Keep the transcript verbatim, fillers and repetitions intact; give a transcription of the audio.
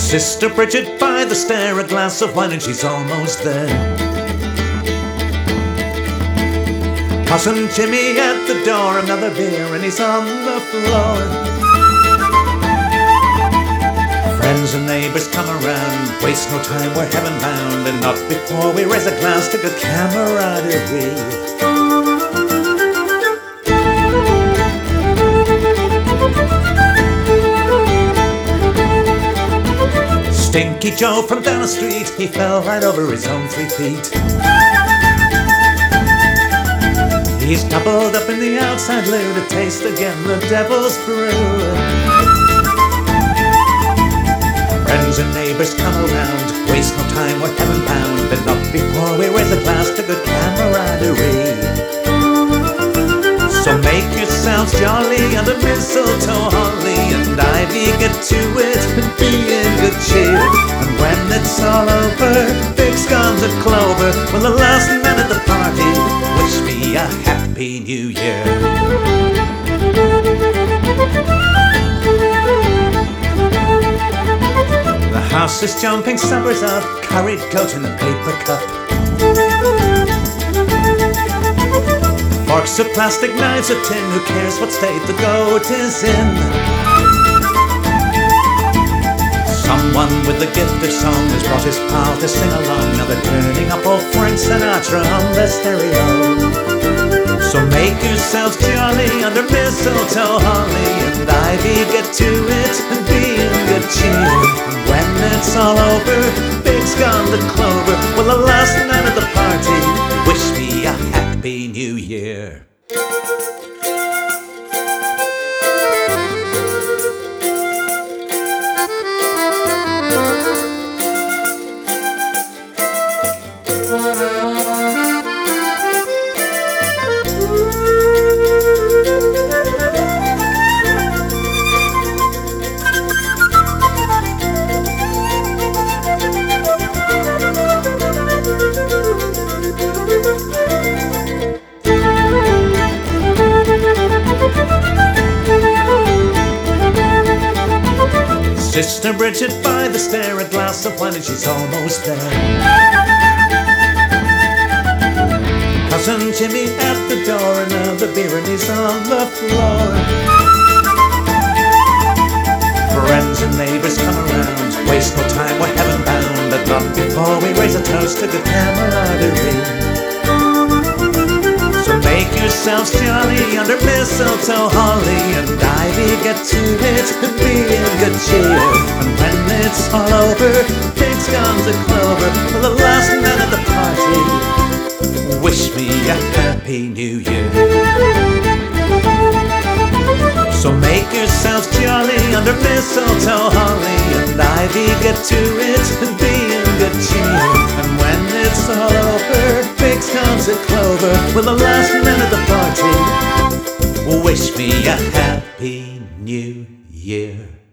Sister Bridget by the stair, a glass of wine and she's almost there. Cousin Jimmy at the door, another beer and he's on the floor. Friends and neighbors come around, waste no time, we're heaven bound, and not before we raise a glass to good camaraderie. Stinky Joe from down the street, he fell right over his own three feet. He's doubled up in the outside loo to taste again the devil's brew. Friends and neighbors come around, waste no time, we're heaven bound, and not before we raise a glass to good camaraderie. So make yourselves jolly under mistletoe, holly and ivy, get to it and be in good cheer. And when it's all over, big scones and clover, when the last man at the party, wish me a happy new year. The house is jumping, supper's up, curried goat in the paper cup. Forks of plastic, knives of tin, who cares what state the goat is in? Someone with a gift of song has brought his pal to sing along. Now they're turning up old Frank Sinatra on the stereo. So make yourselves jolly under mistletoe, holly and ivy, get to it and be in good cheer. And when it's all over, big scones and clover, well, the last night of the party, wish me a happy new year. Sister Bridget by the stair, a glass of wine and she's almost there. Cousin Jimmy at the door, another beer and he's on the floor. Friends and neighbors come around, waste no time, we're heaven bound, but not before we raise a toast to good camaraderie. So make yourselves jolly under mistletoe, holly and ivy, get to it and be in good cheer. And when it's all over, big scones and clover, for the last night of the party, wish me a happy new year. So make yourselves jolly under mistletoe, holly and ivy, get to it and be in good cheer. And when it's all over, big scones and clover, for the last night of the party, wish me a happy new year.